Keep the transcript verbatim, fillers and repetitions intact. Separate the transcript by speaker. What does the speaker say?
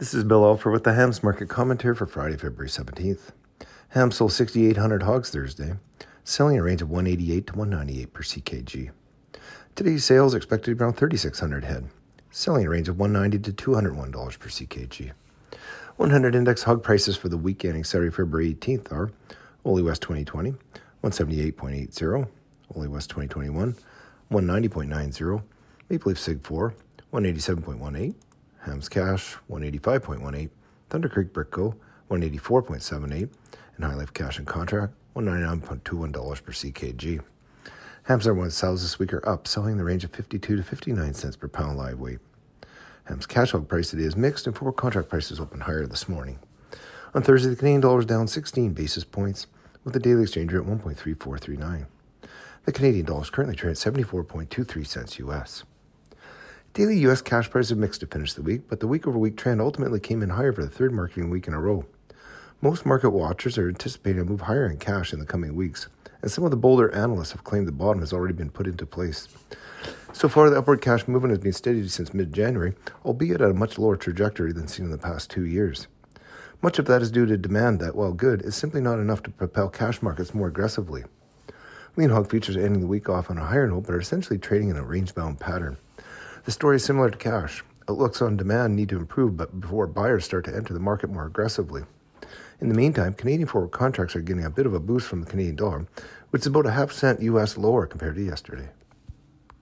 Speaker 1: This is Bill Alford with the Hams Market Commentary for Friday, February seventeenth. Hams sold six thousand eight hundred hogs Thursday, selling in a range of one eighty-eight to one ninety-eight per C K G. Today's sales are expected to be around thirty-six hundred head, selling in a range of one ninety to two hundred one dollars per C K G. one hundred index hog prices for the week ending Saturday, February eighteenth are Ole West twenty twenty, one seventy-eight point eight zero, Ole West twenty twenty-one, one ninety point nine zero, Maple Leaf Sig four, one eighty-seven point one eight, Hams Cash, one eighty-five point one eight, Thunder Creek Brick Co., one eighty-four point seven eight, and High Life Cash and Contract, one ninety-nine point two one dollars per C K G. Hams number one sales this week are up, selling in the range of fifty-two to fifty-nine cents per pound live weight. Hams Cash hog price today is mixed, and forward contract prices open higher this morning. On Thursday, the Canadian dollar is down sixteen basis points, with the daily exchange rate at one point three four three nine. The Canadian dollar is currently trading at seventy-four point two three cents U S. Daily U S cash prices are mixed to finish the week, but the week-over-week trend ultimately came in higher for the third marketing week in a row. Most market watchers are anticipating a move higher in cash in the coming weeks, and some of the bolder analysts have claimed the bottom has already been put into place. So far, the upward cash movement has been steady since mid-January, albeit at a much lower trajectory than seen in the past two years. Much of that is due to demand that, while good, is simply not enough to propel cash markets more aggressively. Lean hog futures are ending the week off on a higher note, but are essentially trading in a range-bound pattern. The story is similar to cash. Outlooks on demand need to improve but before buyers start to enter the market more aggressively. In the meantime, Canadian forward contracts are getting a bit of a boost from the Canadian dollar, which is about a half cent U S lower compared to yesterday.